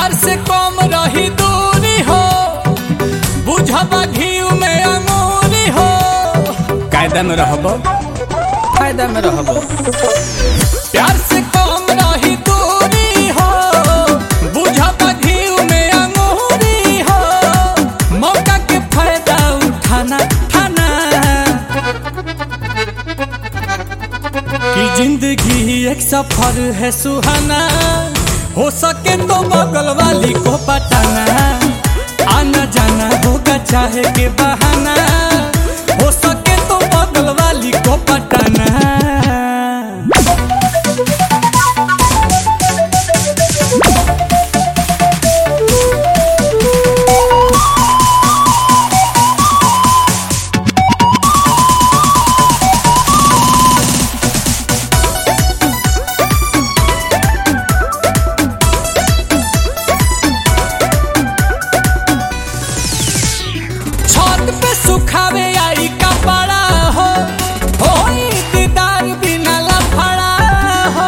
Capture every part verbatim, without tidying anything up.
प्यार से कम रही दूरी हो, बुझबा घीव में अंगूरी हो। कायदा में रहबो, फायदा में रहबो। प्यार से कम रही दूरी हो, बुझबा घीव में अंगूरी हो। मौका के फायदा उठाना ठाना कि जिंदगी एक सफर है सुहाना। हो सके तो बगल वाली को पटाना, आना जाना होगा चाहे के बहाना। हो सके तो बगल वाली को पटाना। सुखावे आई कपड़ा हो, होई दीदार बिना लफड़ा हो।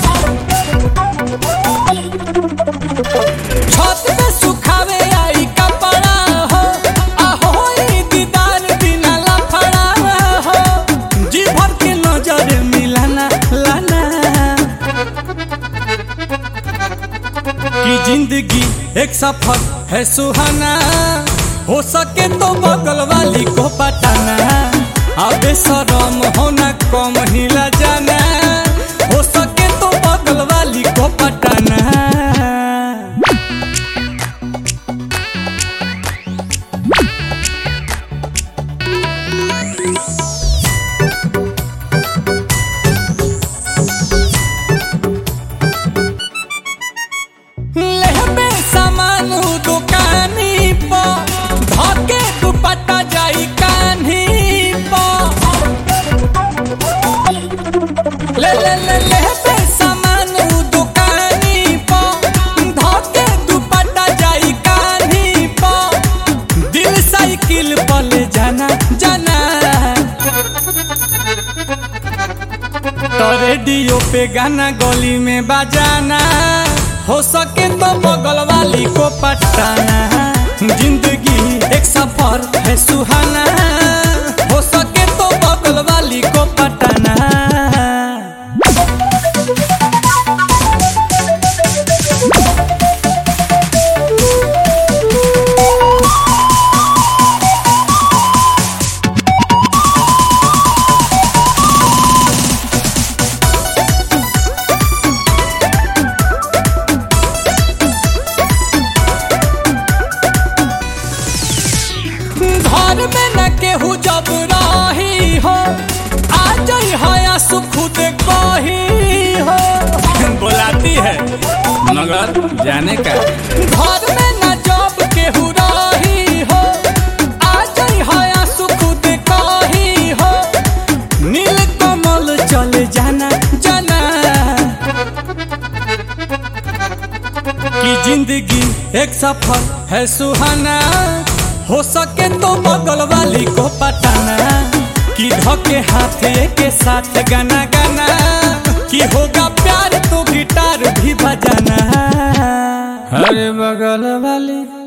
छत पे सुखावे आई कपड़ा हो, आ होई दीदार बिना लफड़ा हो। जी भर के नजर मिलाना लाना कि जिंदगी एक सफर है सुहाना। हो सके तो बगल वाली को पटाना, अबे शरम होना कम हिला जाना। हो सके तो बगल वाली को पटाना। लेहबे सामान दुकानी पर, धके दुपट्टा जाई कान्ही पर। ले ले ले लेहबे सामान दुकानी पर, धके दुपट्टा जाई कान्ही पर। दिल साइकिल पर ले जाना जाना, तो रेडियो पे गाना गली में बजाना। हो सके तो बगल वाली को पटाना, जिंदगी एक सफर है सुहाना। हो सके तो बगल वाली को पटाना। घर में न केहू जब रही हो, आ जाई हया सुख खुद कही हो। बुलाती है मगर जाने का। घर में न जब केहू रही हो, आ जाई हया सुख खुद कही हो। नील कमल चले जाना जाना कि जिंदगी एक सफर है सुहाना। हो सके तो बगल वाली को पटाना, कि धोके हाथ के साथ गाना गाना। कि होगा प्यार तो गिटार भी बजाना। अरे बगल वाली